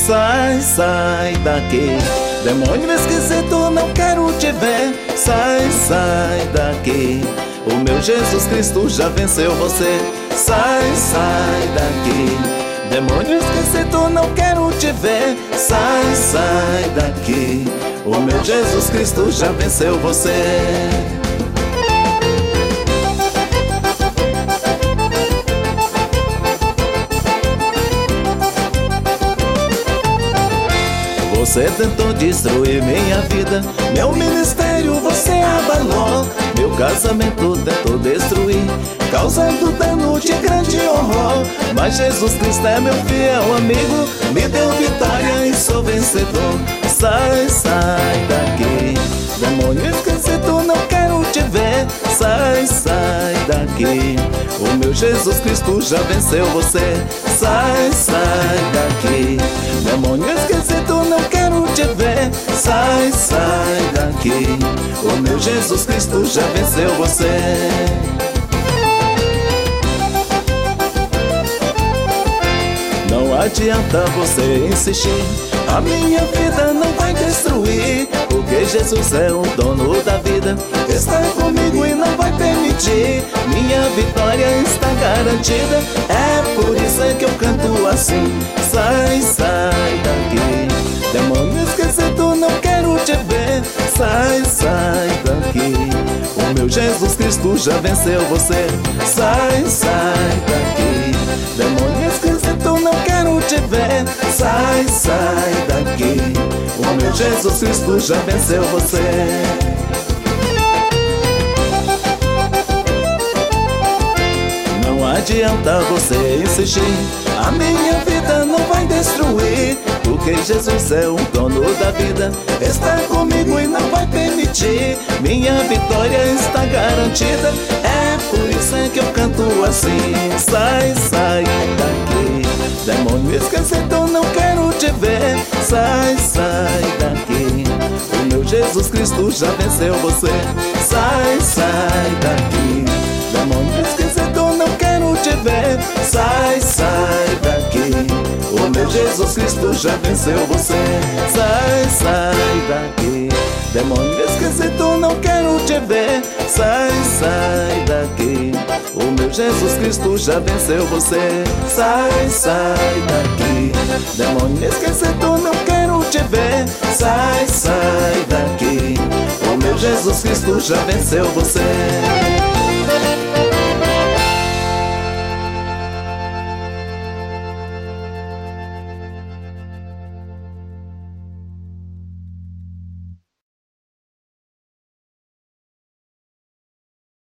sai, sai daqui. Demônio esquisito, não quero te ver. Sai, sai daqui. O meu Jesus Cristo já venceu você. Sai, sai daqui. Demônio esquisito, não quero te ver. Sai, sai daqui. O meu Jesus Cristo já venceu você. Você tentou destruir minha vida, meu ministério você abalou, meu casamento tentou destruir, causando dano de grande horror. Mas Jesus Cristo é meu fiel amigo, me deu vitória e sou vencedor. Sai, sai daqui. Demônio esquisito, não quero te ver. Sai, sai daqui. O meu Jesus Cristo já venceu você. Sai, sai daqui. Demônio esquisito, não quero te ver. Sai, sai daqui. O meu Jesus Cristo já venceu você. Não adianta você insistir, a minha vida não vai destruir, porque Jesus é o dono da vida, está comigo e não vai permitir. Minha vitória está garantida, é por isso que eu canto assim. Sai, sai daqui. Demônio esquisito, não quero te ver. Sai, sai daqui. O meu Jesus Cristo já venceu você. Sai, sai daqui. Demônio esquisito, não quero te ver. Sai, sai daqui. O meu Jesus Cristo já venceu você. Não adianta você insistir, a minha vida não vai destruir, porque Jesus é o dono da vida, está comigo e não vai permitir. Minha vitória está garantida, é por isso que eu canto assim. Sai, sai daqui. Demônio esquisito, não quero te ver. Sai, sai daqui. O meu Jesus Cristo já venceu você. Sai, sai daqui. Demônio esquisito, não quero te ver. Sai, sai daqui. O meu Jesus Cristo já venceu você. Sai, sai daqui. Demônio esquisito, não quero te ver. Sai, sai daqui. O meu Jesus Cristo já venceu você. Sai, sai daqui. Demônio esquisito, não quero te ver. Sai, sai daqui. O meu Jesus Cristo já venceu você.